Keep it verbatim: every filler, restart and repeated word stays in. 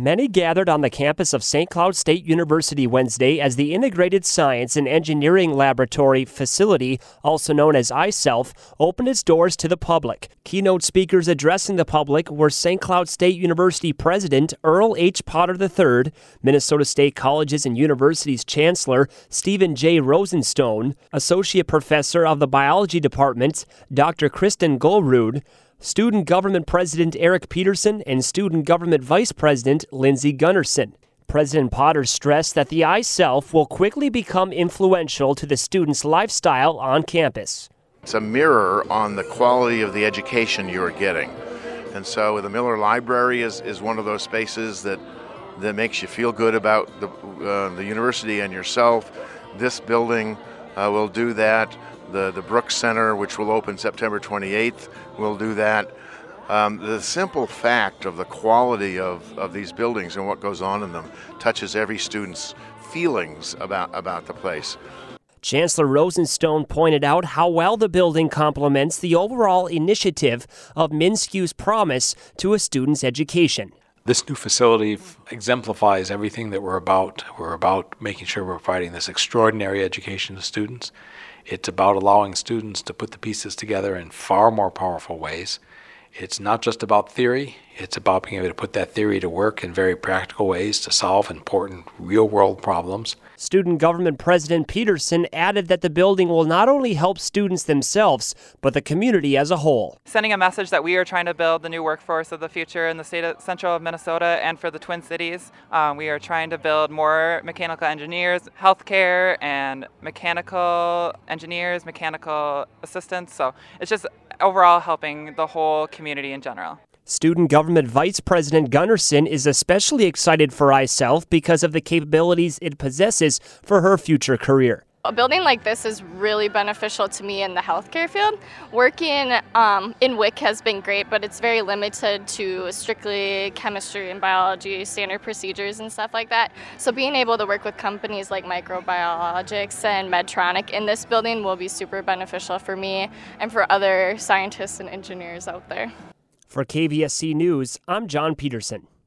Many gathered on the campus of Saint Cloud State University Wednesday as the Integrated Science and Engineering Laboratory facility, also known as I S E L F, opened its doors to the public. Keynote speakers addressing the public were Saint Cloud State University President Earl H. Potter the third, Minnesota State Colleges and Universities Chancellor Stephen J. Rosenstone, Associate Professor of the Biology Department Doctor Kristen Golrud, Student Government President Eric Peterson, and Student Government Vice President Lindsey Gunnarsson. President Potter stressed that the I S E L F will quickly become influential to the students' lifestyle on campus. It's a mirror on the quality of the education you're getting. And so the Miller Library is, is one of those spaces that, that makes you feel good about the, uh, the university and yourself. This building uh, will do that. The, the Brooks Center, which will open September twenty-eighth, will do that. Um, the simple fact of the quality of, of these buildings and what goes on in them touches every student's feelings about, about the place. Chancellor Rosenstone pointed out how well the building complements the overall initiative of MnSCU's promise to a student's education. This new facility exemplifies everything that we're about. We're about making sure we're providing this extraordinary education to students. It's about allowing students to put the pieces together in far more powerful ways. It's not just about theory, it's about being able to put that theory to work in very practical ways to solve important real-world problems. Student Government President Peterson added that the building will not only help students themselves, but the community as a whole. Sending a message that we are trying to build the new workforce of the future in the state of central of Minnesota and for the Twin Cities. Um, we are trying to build more mechanical engineers, healthcare, and mechanical engineers, mechanical assistants. So it's just overall helping the whole community in general. Student Government Vice President Gunnarsson is especially excited for I S E L F because of the capabilities it possesses for her future career. A building like this is really beneficial to me in the healthcare field. Working um, in W I C has been great, but it's very limited to strictly chemistry and biology, standard procedures and stuff like that. So being able to work with companies like Microbiologics and Medtronic in this building will be super beneficial for me and for other scientists and engineers out there. For K V S C News, I'm John Peterson.